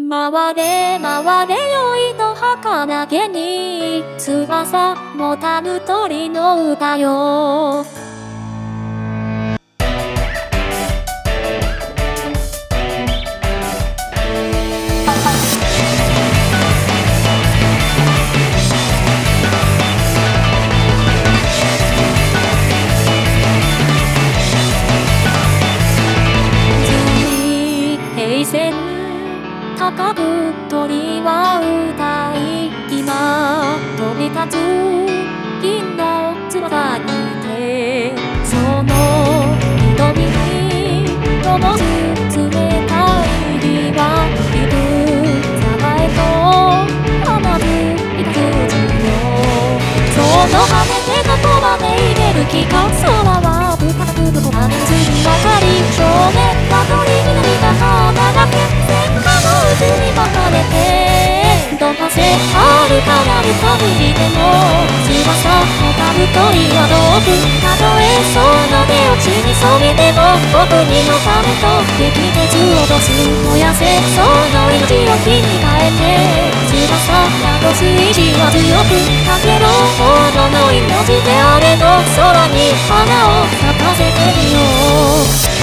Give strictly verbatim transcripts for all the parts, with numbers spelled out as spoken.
回れ回れよいと儚げに翼持たぬ鳥の歌よ。平線高く鳥は歌い、今飛び立つ銀の翼にて、その瞳に灯す冷たい日は幾さえと放つ一筋よ。その羽でどこまで入れる気か、空は深くどこまで水に渡り、少年は鳥になりた花だけに巻かれてどかせ遥かなる旅でも、翼をたる鳥は遠く、たとえその出落ちにそげても僕にのためと激熱を落とす。燃やせその命を火に変えて、翼宿す意志は強く、かけろほどの命であれの空に花を咲かせてみよう。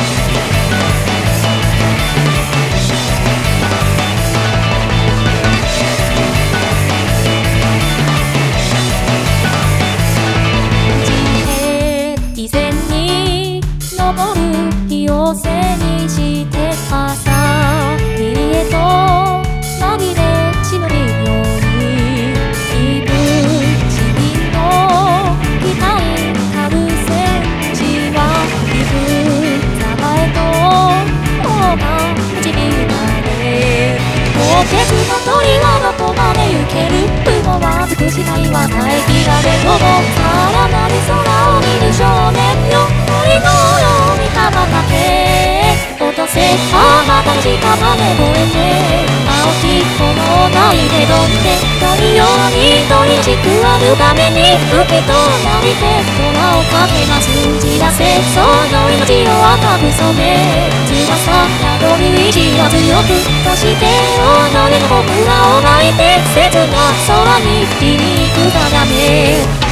昇る日を背にして朝見へと紛れ忍びように、気分市民の期待かる戦士は幾さえと王が導かれ、高潔な鳥はどこまで行ける、雲は尽くしたいは耐えきられども、さらなる空を見る少年よ。鳥のように羽ばたけ、落とせあまたの屍越えて、青き炎がいでどんで鳥ように鳥しくあるために吹きとなりて空をかけます。散らせその命を赤く染め、翼宿る意志は強く、そして己の僕らを泣いて切な空に響くため。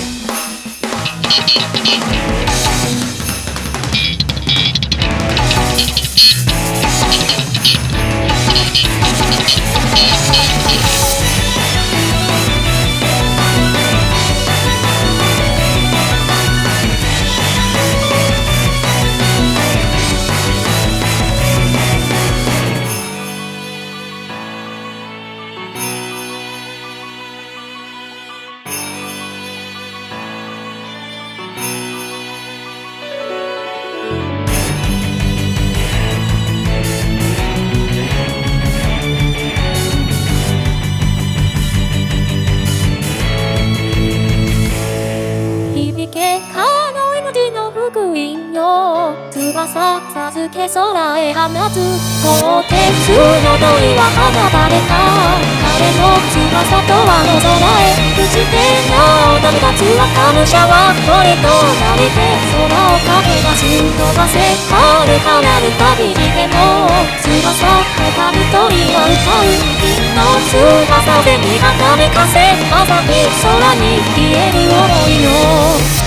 翼授け空へ放つ鋼鉄の鳥は放たれた、彼の翼とあの空へ打ち手が踊り立つ若武者は鳥となりて空をかけます。飛ばせ遥かなる旅にでも、翼をたる鳥は歌う銀の翼を背にはためかせ、朝日空に消える想いよ。